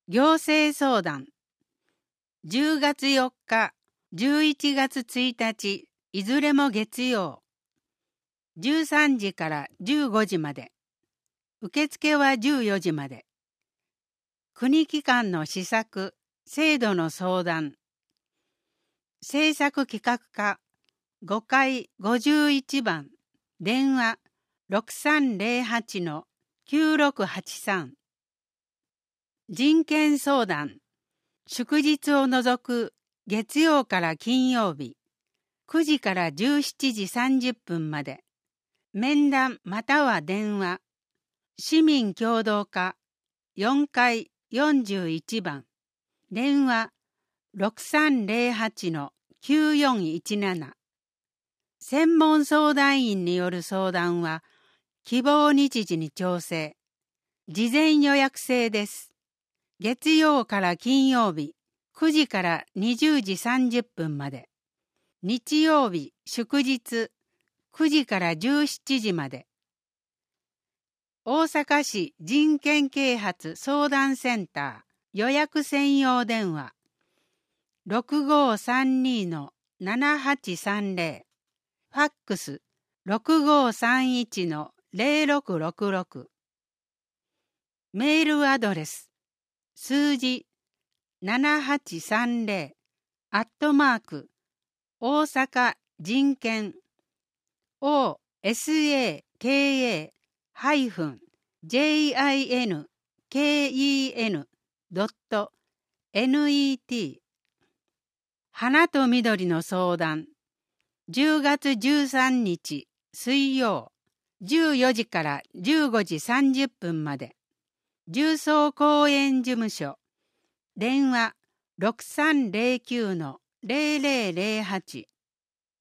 行政相談。10月4日、11月1日、いずれも月曜。13時から15時まで。受付は14時まで。国機関の施策、制度の相談。政策企画課、5階51番、電話6308-9683。人権相談。祝日を除く月曜から金曜日、9時から17時30分まで。面談または電話。市民協働課4階41番。電話6308-9417。専門相談員による相談は希望日時に調整。事前予約制です。月曜から金曜日9時から20時30分まで。日曜日祝日9時から17時まで。大阪市人権啓発相談センター予約専用電話6532-7830。ファックス6531-0666。メールアドレス数字7830大阪人権 osaka-jinken.net。 花と緑の相談。10月13日水曜14時から15時30分まで。重曹公園事務所電話6309-0008。